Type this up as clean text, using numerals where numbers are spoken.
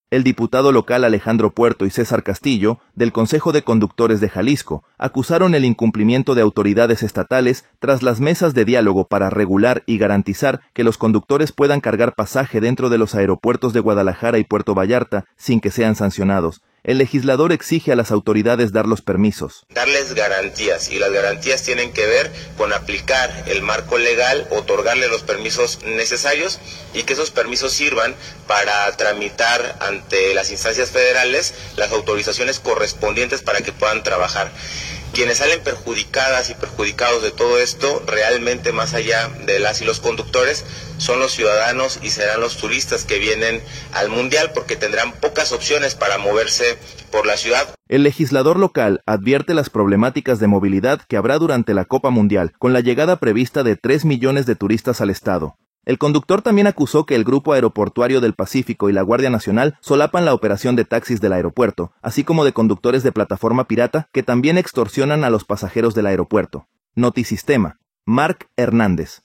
El diputado local Alejandro Puerto y César Castillo, del Consejo de Conductores de Jalisco, acusaron el incumplimiento de autoridades estatales tras las mesas de diálogo para regular y garantizar que los conductores puedan cargar pasaje dentro de los aeropuertos de Guadalajara y Puerto Vallarta sin que sean sancionados. El legislador exige a las autoridades dar los permisos. Darles garantías, y las garantías tienen que ver con aplicar el marco legal, otorgarle los permisos necesarios y que esos permisos sirvan para tramitar ante las instancias federales las autorizaciones correspondientes para que puedan trabajar. Quienes salen perjudicadas y perjudicados de todo esto, realmente más allá de las y los conductores, son los ciudadanos y serán los turistas que vienen al Mundial porque tendrán pocas opciones para moverse por la ciudad. El legislador local advierte las problemáticas de movilidad que habrá durante la Copa Mundial, con la llegada prevista de 3 millones de turistas al estado. El conductor también acusó que el Grupo Aeroportuario del Pacífico y la Guardia Nacional solapan la operación de taxis del aeropuerto, así como de conductores de plataforma pirata que también extorsionan a los pasajeros del aeropuerto. Notisistema. Marc Hernández.